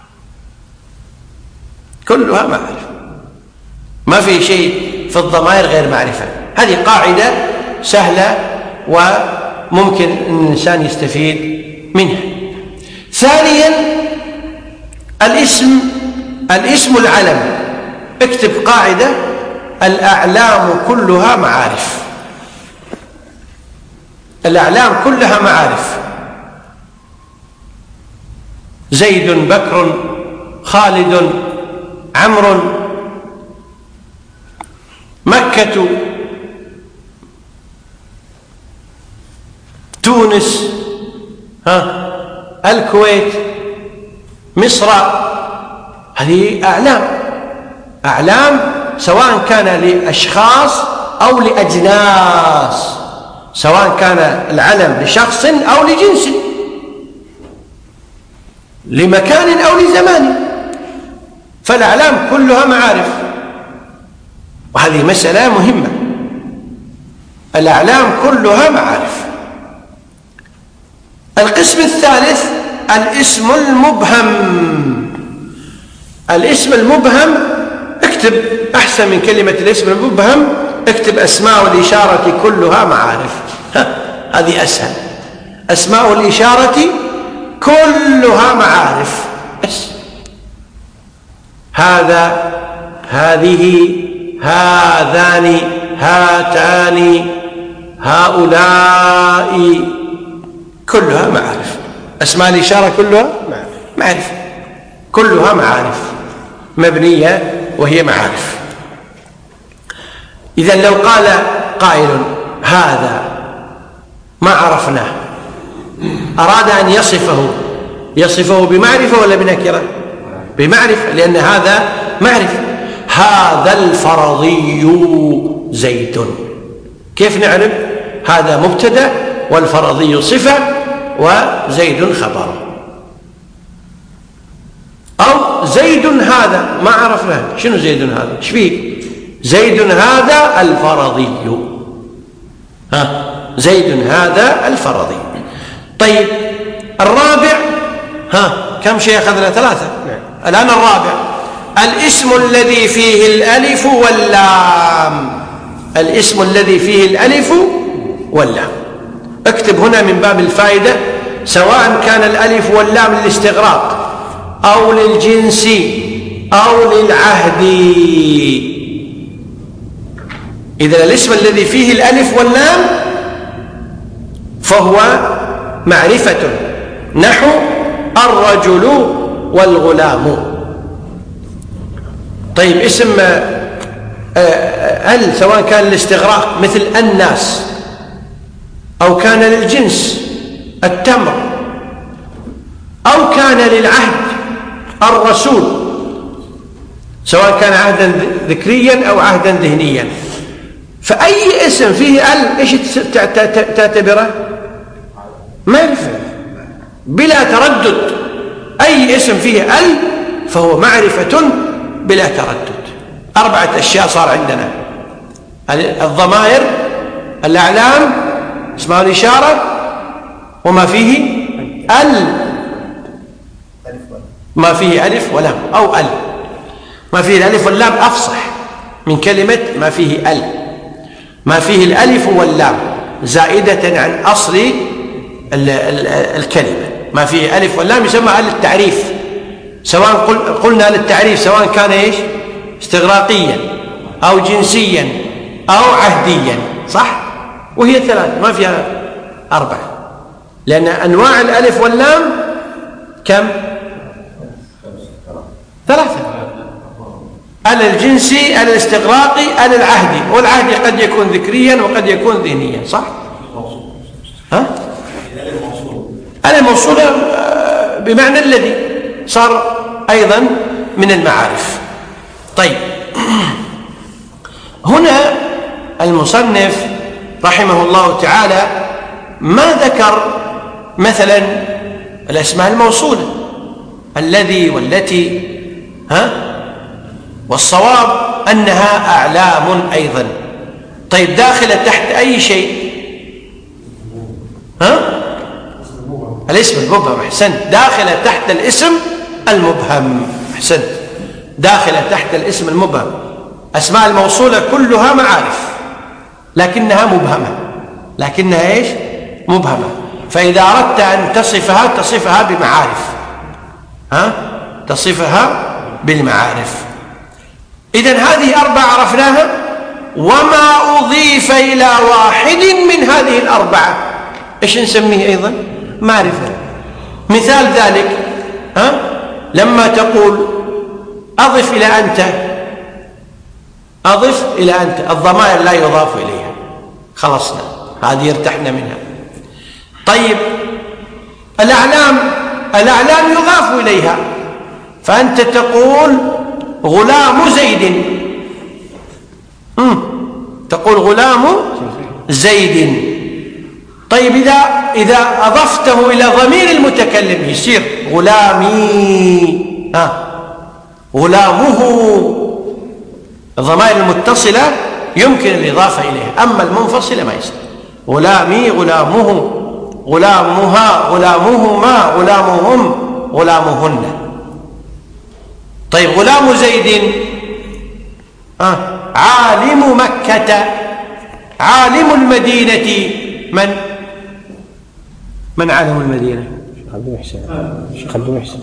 كلها معارف، ما في شيء في الضمائر غير معرفة. هذه قاعدة سهلة وممكن أن الإنسان يستفيد منها. ثانيا الاسم الاسم العلم، اكتب قاعدة: الأعلام كلها معارف. الأعلام كلها معارف، زيد، بكر، خالد، عمرو، مكة، تونس، ها الكويت، مصر، هذه أعلام. أعلام سواء كان لأشخاص أو لأجناس، سواء كان العلم لشخص أو لجنس، لمكان أو لزمان، فالأعلام كلها معارف، وهذه مسألة مهمة. الأعلام كلها معارف. القسم الثالث الاسم المبهم. الاسم المبهم اكتب أحسن من كلمة الاسم المبهم، اكتب أسماء الإشارة كلها معارف. ها. هذه أسهل. أسماء الإشارة كلها معارف بس. هذا، هذه، هذان، هاتان، هؤلاء، كلها معارف. أسماء الإشارة كلها معارف، كلها معارف مبنية وهي معارف. إذن لو قال قائل هذا ما عرفناه، أراد أن يصفه، يصفه بمعرفة ولا بنكرة؟ بمعرفة، لأن هذا معرفة. هذا الفرضي زيد، كيف نعرف؟ هذا مبتدأ والفرضي صفة وزيد خبر. أو زيد هذا ما عرفناه، شنو زيد هذا؟ ايش فيه؟ زيد هذا الفرضي، ها زيد هذا الفرضي. طيب الرابع، ها كم شيء أخذنا؟ ثلاثة. الآن الرابع الاسم الذي فيه الألف واللام. الاسم الذي فيه الألف واللام، اكتب هنا من باب الفائدة، سواء كان الألف واللام للاستغراق أو للجنس أو للعهد. إذا الاسم الذي فيه الألف واللام فهو معرفة، نحو الرجل والغلام. طيب اسم ال سواء كان للاستغراق مثل الناس، أو كان للجنس التمر، أو كان للعهد الرسول، سواء كان عهدا ذكريا أو عهدا ذهنيا. فأي اسم فيه ال إيش تعتبره؟ معرفة بلا تردد. أي اسم فيه ال فهو معرفة بلا تردد. أربعة أشياء صار عندنا: الضمائر، الأعلام، اسمها الإشارة، وما فيه ال، ما فيه ألف ولام أو ال. ما فيه الألف واللام أفصح من كلمة ما فيه ال. ما فيه الألف واللام زائدة عن أصل الكلمة. ما فيه ألف واللام يسمى ال التعريف، سواء قلنا للتعريف سواء كان إيش؟ استغراقيا أو جنسيا أو عهديا، صح؟ وهي ثلاث، ما فيها أربعة، لأن أنواع الألف واللام كم؟ ثلاثة: ال الجنسي، ال الاستغراقي، ال العهدي. والعهدي قد يكون ذكريا وقد يكون ذهنيا، صح؟ ها؟ ال الموصولة بمعنى الذي صار أيضا من المعارف. طيب، هنا المصنف رحمه الله تعالى ما ذكر مثلا الأسماء الموصولة، الذي والتي، ها؟ والصواب أنها أعلام أيضا. طيب، داخلة تحت أي شيء؟ ها؟ الاسم المبهم. أحسنت، داخلة تحت الاسم المبهم. أحسنت، داخلة تحت الاسم المبهم. أسماء الموصولة كلها معارف لكنها مبهمة، لكنها إيش؟ مبهمة. فإذا أردت أن تصفها تصفها بمعارف، ها؟ تصفها بالمعارف. إذن هذه أربعة عرفناها، وما أضيف إلى واحد من هذه الأربعة إيش نسميه أيضا؟ معرفة. مثال ذلك، ها؟ لما تقول أضف إلى أنت، أضف إلى أنت، الضمائر لا يضاف إليها، خلصنا، هذه ارتحنا منها. طيب، الأعلام، الأعلام يضاف إليها، فأنت تقول غلام زيد، مم. تقول غلام زيد. طيب، إذا إذا أضفته إلى ضمير المتكلم يصير غلامي، ها؟ غلامه. الضمائر المتصلة يمكن الإضافة إليها، أما المنفصلة ما يصير. غلامي، غلامه، غلامها، غلامهما، غلامهم، غلامهن. طيب، غلام زيد، آه. عالم مكة، عالم المدينة، من؟ من عالم المدينة؟ عبد المحسن. شيخ عبد المحسن.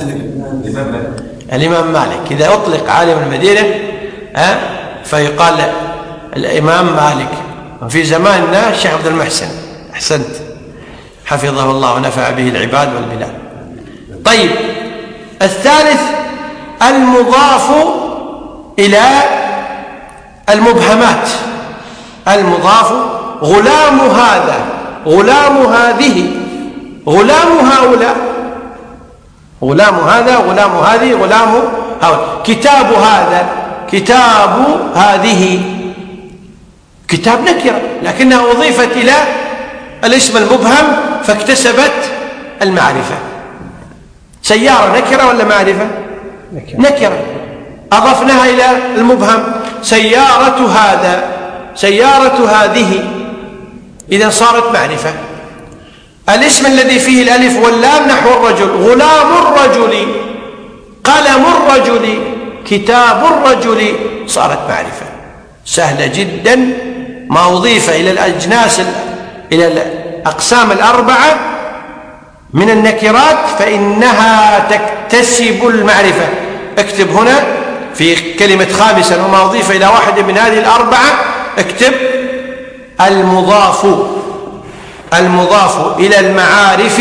الإمام مالك. إذا أطلق عالم المدينة آه فيقال الإمام مالك. وفي زماننا الشيخ عبد المحسن. أحسنت، حفظه الله ونفع به العباد والبلاد. طيب، الثالث المضاف إلى المبهمات. المضاف: غلام هذا، غلام هذه، غلام هؤلاء، غلام هذا، غلام هذه، غلام هؤلاء. كتاب هذا، كتاب هذه. كتاب نكرة لكنها أضيفت إلى الاسم المبهم فاكتسبت المعرفة. سيارة نكرة ولا معرفة؟ نكرة. نكرة أضفناها إلى المبهم. سيارة هذا، سيارة هذه، إذن صارت معرفة. الاسم الذي فيه الألف واللام نحو الرجل: غلام الرجل، قلم الرجل، كتاب الرجل، صارت معرفة سهلة جدا. ما أضيف إلى الأجناس، إلى الأقسام الأربعة من النكرات فإنها تكتسب المعرفة. اكتب هنا في كلمة خامسا: وما أضيف إلى واحد من هذه الأربعة، اكتب المضاف. المضاف إلى المعارف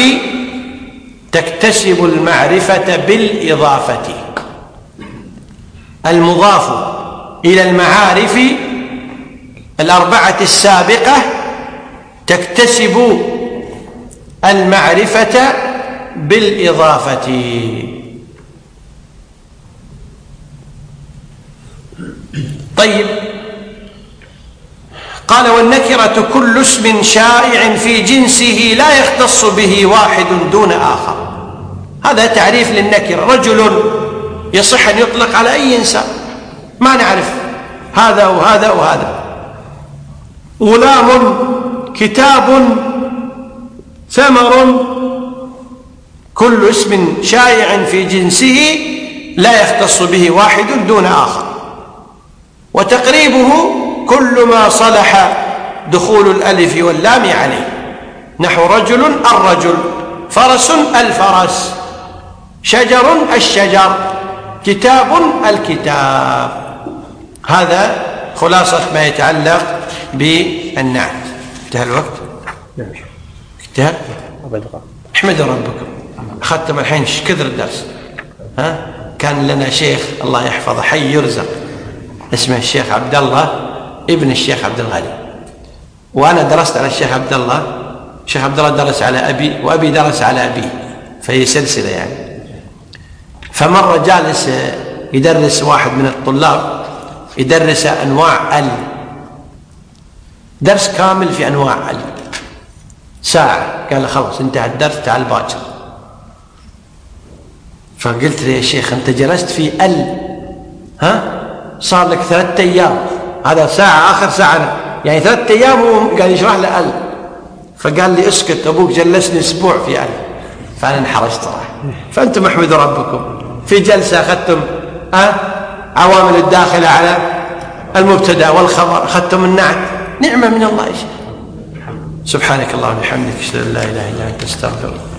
تكتسب المعرفة بالإضافة. المضاف إلى المعارف الأربعة السابقة تكتسب المعرفة بالإضافة. طيب، قال والنكرة كل اسم شائع في جنسه لا يختص به واحد دون آخر. هذا تعريف للنكرة. رجل يصح أن يطلق على أي إنسان، ما نعرف هذا وهذا وهذا. غلام، كتاب، ثمر، كل اسم شائع في جنسه لا يختص به واحد دون آخر. وتقريبه كل ما صلح دخول الألف واللام عليه، نحو رجل الرجل، فرس الفرس، شجر الشجر، كتاب الكتاب. هذا خلاصة ما يتعلق بالنعت. انتهى الوقت؟ انتهى؟ احمدوا ربكم، أخذتم الحين كثر الدرس. ها؟ كان لنا شيخ الله يحفظه حي يرزق اسمه الشيخ عبد الله ابن الشيخ عبد الغني، وأنا درست على الشيخ عبد الله. الشيخ عبد الله درس على أبي، وأبي درس على أبي، فهي سلسلة يعني. فمرة جالس يدرس واحد من الطلاب، يدرس أنواع ال، درس كامل في أنواع ال، ساعة. قال له خلاص انتهى الدرس، تعال باكر. فقلت له يا شيخ أنت جلست في ال، ها صار لك ثلاثة أيام، هذا ساعة آخر ساعة، يعني ثلاثة أيام هو قال يشرح له ال. فقال لي اسكت أبوك جلسني أسبوع في ال. فأنا انحرجت صراحة. فأنتم احمدوا ربكم في جلسة أخذتم أه؟ عوامل الداخلة على المبتدأ والخبر، أخذتم النعت، نعمة من الله يا شيخ. سبحانك اللهم وبحمدك، أشهد أن لا إله إلا أنت، أستغفرك.